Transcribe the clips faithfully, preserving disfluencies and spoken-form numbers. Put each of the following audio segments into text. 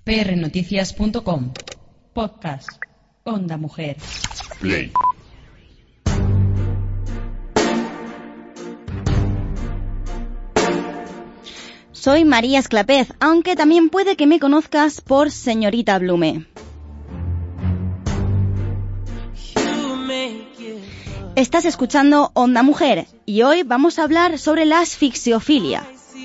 p r noticias punto com. Podcast. Onda Mujer. Play. Soy María Esclapez, aunque también puede que me conozcas por Señorita Blume. Estás escuchando Onda Mujer y hoy vamos a hablar sobre la asfixiofilia.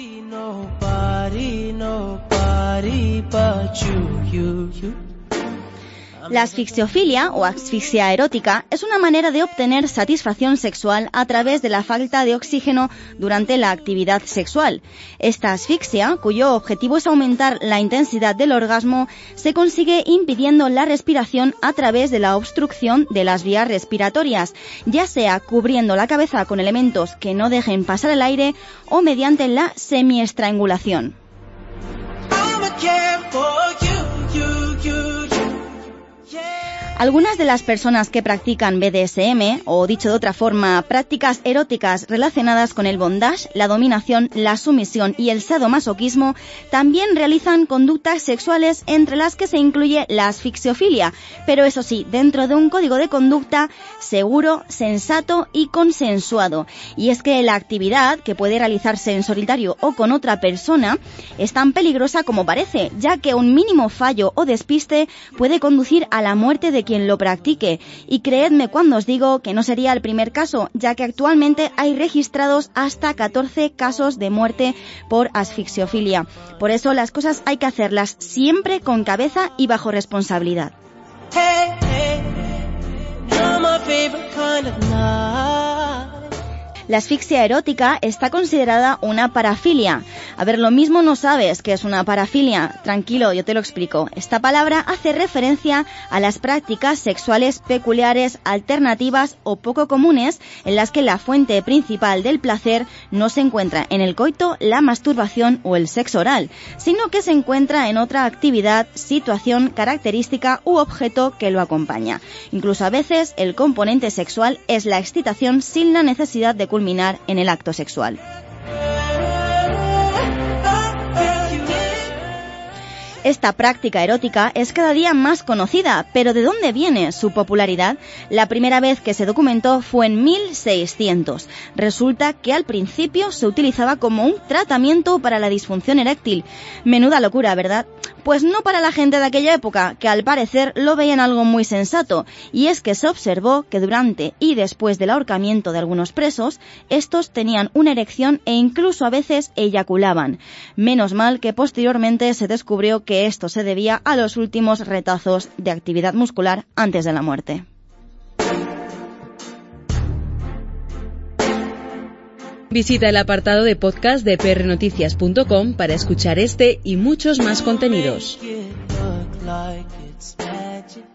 La asfixiofilia o asfixia erótica es una manera de obtener satisfacción sexual a través de la falta de oxígeno durante la actividad sexual. Esta asfixia, cuyo objetivo es aumentar la intensidad del orgasmo, se consigue impidiendo la respiración a través de la obstrucción de las vías respiratorias, ya sea cubriendo la cabeza con elementos que no dejen pasar el aire o mediante la semiestrangulación. Algunas de las personas que practican B D S M, o dicho de otra forma, prácticas eróticas relacionadas con el bondage, la dominación, la sumisión y el sadomasoquismo, también realizan conductas sexuales entre las que se incluye la asfixiofilia, pero eso sí, dentro de un código de conducta seguro, sensato y consensuado. Y es que la actividad, que puede realizarse en solitario o con otra persona, es tan peligrosa como parece, ya que un mínimo fallo o despiste puede conducir a la muerte de quien lo practique, y creedme cuando os digo que no sería el primer caso, ya que actualmente hay registrados hasta catorce casos de muerte por asfixiofilia. Por eso las cosas hay que hacerlas siempre con cabeza y bajo responsabilidad. Hey, hey, you're my favorite kind of night. La asfixia erótica está considerada una parafilia. A ver, lo mismo no sabes qué es una parafilia. Tranquilo, yo te lo explico. Esta palabra hace referencia a las prácticas sexuales peculiares, alternativas o poco comunes en las que la fuente principal del placer no se encuentra en el coito, la masturbación o el sexo oral, sino que se encuentra en otra actividad, situación, característica u objeto que lo acompaña. Incluso a veces el componente sexual es la excitación sin la necesidad de culminar en el acto sexual. Esta práctica erótica es cada día más conocida, pero ¿de dónde viene su popularidad? La primera vez que se documentó fue en mil seiscientos. Resulta que al principio se utilizaba como un tratamiento para la disfunción eréctil. Menuda locura, ¿verdad? Pues no para la gente de aquella época, que al parecer lo veían algo muy sensato, y es que se observó que durante y después del ahorcamiento de algunos presos, estos tenían una erección e incluso a veces eyaculaban. Menos mal que posteriormente se descubrió que esto se debía a los últimos retazos de actividad muscular antes de la muerte. Visita el apartado de podcast de p r noticias punto com para escuchar este y muchos más contenidos.